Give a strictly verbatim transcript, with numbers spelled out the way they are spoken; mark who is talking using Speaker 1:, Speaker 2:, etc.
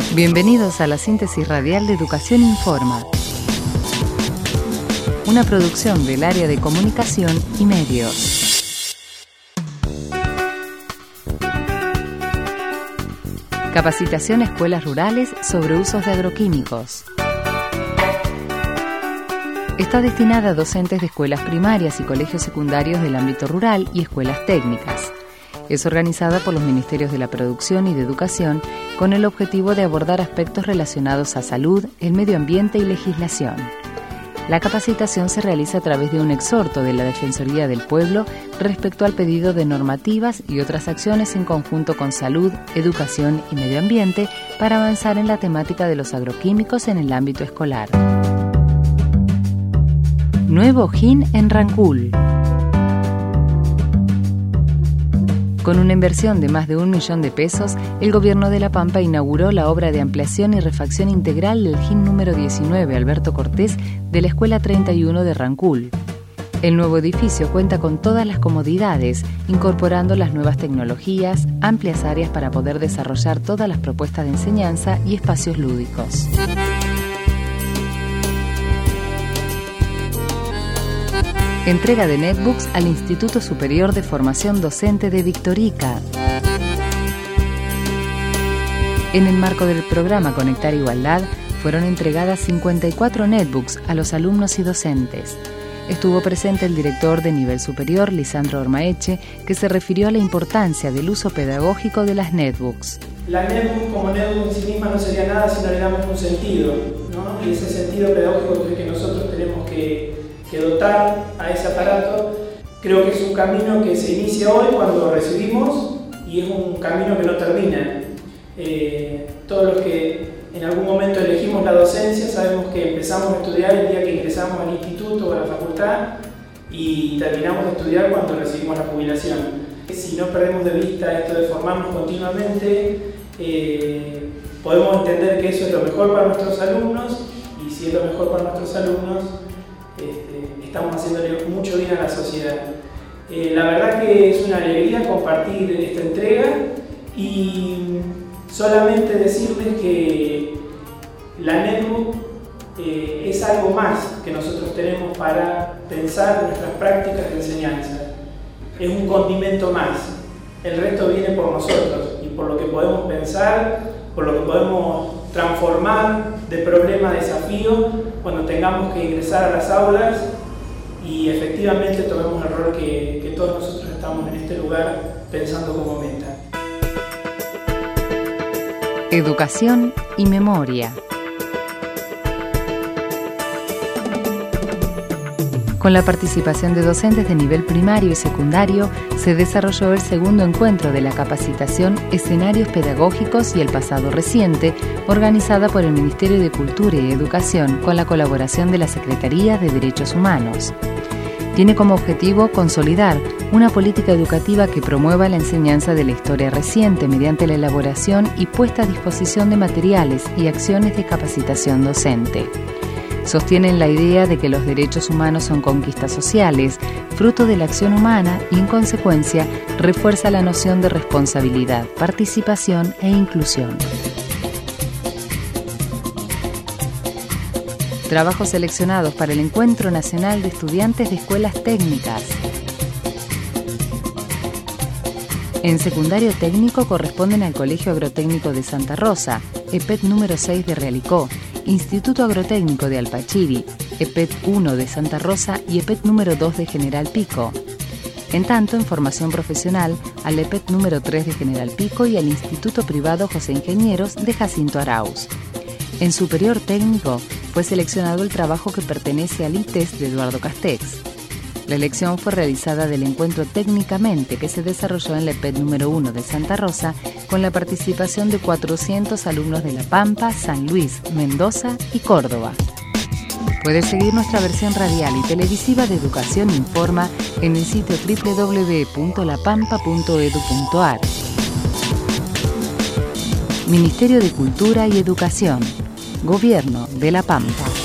Speaker 1: Bienvenidos a la síntesis radial de Educación Informa, una producción del área de comunicación y medios. Capacitación a escuelas rurales sobre usos de agroquímicos. Está destinada a docentes de escuelas primarias y colegios secundarios del ámbito rural y escuelas técnicas. Es organizada por los Ministerios de la Producción y de Educación con el objetivo de abordar aspectos relacionados a salud, el medio ambiente y legislación. La capacitación se realiza a través de un exhorto de la Defensoría del Pueblo respecto al pedido de normativas y otras acciones en conjunto con salud, educación y medio ambiente para avanzar en la temática de los agroquímicos en el ámbito escolar. Nuevo Ojín en Rancul. Con una inversión de más de un millón de pesos, el Gobierno de La Pampa inauguró la obra de ampliación y refacción integral del Ojín número diecinueve Alberto Cortés de la Escuela treinta y uno de Rancul. El nuevo edificio cuenta con todas las comodidades, incorporando las nuevas tecnologías, amplias áreas para poder desarrollar todas las propuestas de enseñanza y espacios lúdicos. Entrega de netbooks al Instituto Superior de Formación Docente de Victorica. En el marco del programa Conectar Igualdad, fueron entregadas cincuenta y cuatro netbooks a los alumnos y docentes. Estuvo presente el director de nivel superior, Lisandro Ormaeche, que se refirió a la importancia del uso pedagógico de las netbooks.
Speaker 2: La netbook como netbook en sí misma no sería nada si no le damos un sentido, ¿no? Y ese sentido pedagógico es que nosotros tenemos que que dotar a ese aparato. Creo que es un camino que se inicia hoy cuando recibimos y es un camino que no termina. Eh, todos los que en algún momento elegimos la docencia sabemos que empezamos a estudiar el día que ingresamos al instituto o a la facultad y terminamos de estudiar cuando recibimos la jubilación. Si no perdemos de vista esto de formarnos continuamente, eh, podemos entender que eso es lo mejor para nuestros alumnos y si es lo mejor para nuestros alumnos, Este, estamos haciéndole mucho bien a la sociedad. Eh, la verdad que es una alegría compartir esta entrega y solamente decirles que la netbook eh, es algo más que nosotros tenemos para pensar nuestras prácticas de enseñanza. Es un condimento más. El resto viene por nosotros y por lo que podemos pensar, por lo que podemos transformar de problema a desafío cuando tengamos que ingresar a las aulas y efectivamente tomemos el rol que, que todos nosotros estamos en este lugar pensando como meta.
Speaker 1: Educación y memoria. Con la participación de docentes de nivel primario y secundario, se desarrolló el segundo encuentro de la capacitación Escenarios Pedagógicos y el Pasado Reciente, organizada por el Ministerio de Cultura y Educación con la colaboración de la Secretaría de Derechos Humanos. Tiene como objetivo consolidar una política educativa que promueva la enseñanza de la historia reciente mediante la elaboración y puesta a disposición de materiales y acciones de capacitación docente. Sostienen la idea de que los derechos humanos son conquistas sociales, fruto de la acción humana y, en consecuencia, refuerza la noción de responsabilidad, participación e inclusión. Trabajos seleccionados para el Encuentro Nacional de Estudiantes de Escuelas Técnicas. En secundario técnico corresponden al Colegio Agrotécnico de Santa Rosa, E P E T número seis de Realicó, Instituto Agrotécnico de Alpachiri, E P E T uno de Santa Rosa y E P E T número dos de General Pico. En tanto, en formación profesional, al E P E T número tres de General Pico y al Instituto Privado José Ingenieros de Jacinto Arauz. En superior técnico, fue seleccionado el trabajo que pertenece al I T E S de Eduardo Castex. La elección fue realizada del encuentro técnicamente que se desarrolló en la E P E T número uno de Santa Rosa con la participación de cuatrocientos alumnos de La Pampa, San Luis, Mendoza y Córdoba. Puedes seguir nuestra versión radial y televisiva de Educación Informa en el sitio doble u doble u doble u punto la pampa punto edu punto ar. Ministerio de Cultura y Educación. Gobierno de La Pampa.